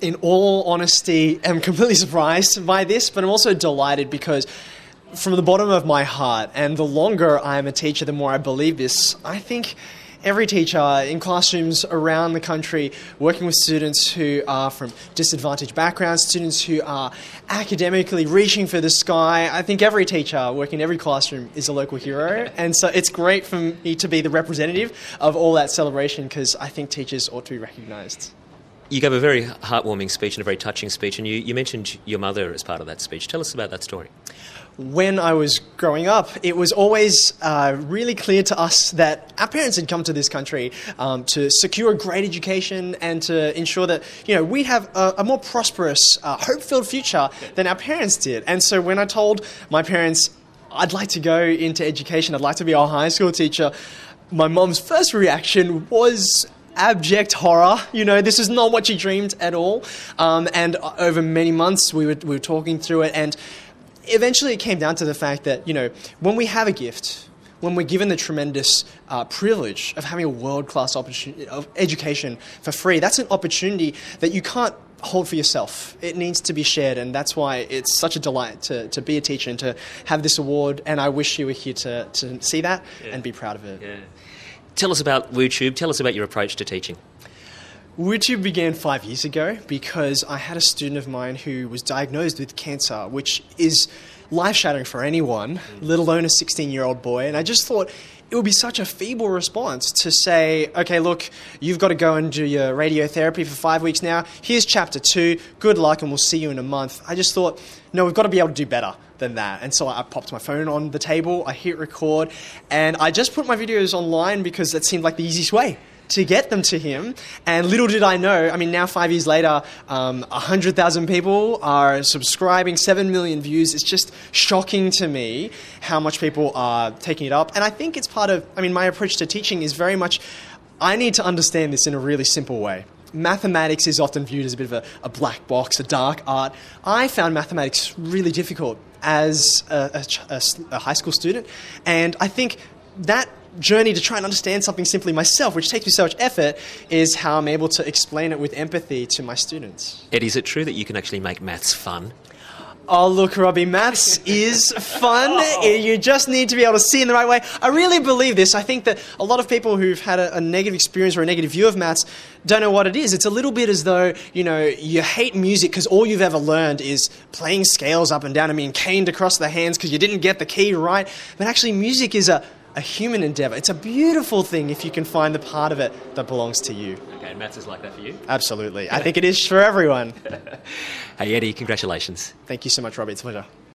in all honesty, am completely surprised by this, but I'm also delighted because from the bottom of my heart, and the longer I'm a teacher, the more I believe this, I think every teacher in classrooms around the country working with students who are from disadvantaged backgrounds, students who are academically reaching for the sky, I think every teacher working in every classroom is a local hero. And so it's great for me to be the representative of all that celebration because I think teachers ought to be recognised. You gave a very heartwarming speech and a very touching speech, and you mentioned your mother as part of that speech. Tell us about that story. When I was growing up, it was always really clear to us that our parents had come to this country to secure a great education and to ensure that we'd have a more prosperous, hope-filled future than our parents did. And so when I told my parents I'd like to go into education, I'd like to be a high school teacher, my mom's first reaction was abject horror. This is not what she dreamed at all. And over many months, we were talking through it, and eventually it came down to the fact that, when we have a gift, when we're given the tremendous privilege of having a world-class opportunity of education for free, that's an opportunity that you can't hold for yourself. It needs to be shared, and that's why it's such a delight to be a teacher and to have this award, and I wish you were here to see that and be proud of it. Yeah. Tell us about WooTube. Tell us about your approach to teaching. WooTube began 5 years ago because I had a student of mine who was diagnosed with cancer, which is life-shattering for anyone, let alone a 16-year-old boy. And I just thought it would be such a feeble response to say, okay, look, you've got to go and do your radiotherapy for 5 weeks now. Here's chapter 2. Good luck, and we'll see you in a month. I just thought, no, we've got to be able to do better than that. And so I popped my phone on the table, I hit record, and I just put my videos online because that seemed like the easiest way to get them to him. And little did I know, now 5 years later, 100,000 people are subscribing, 7 million views. It's just shocking to me how much people are taking it up. And I think it's part of, my approach to teaching is very much, I need to understand this in a really simple way. Mathematics is often viewed as a bit of a black box, a dark art. I found mathematics really difficult as a high school student, and I think that journey to try and understand something simply myself, which takes me so much effort, is how I'm able to explain it with empathy to my students. Ed, is it true that you can actually make maths fun? Oh, look, Robbie, maths is fun. You just need to be able to see in the right way. I really believe this. I think that a lot of people who've had a negative experience or a negative view of maths don't know what it is. It's a little bit as though, you hate music because all you've ever learned is playing scales up and down and being caned across the hands because you didn't get the key right. But actually, music is a human endeavour. It's a beautiful thing if you can find the part of it that belongs to you. Okay, and maths is like that for you? Absolutely. I think it is for everyone. Hey, Eddie, congratulations. Thank you so much, Robbie. It's a pleasure.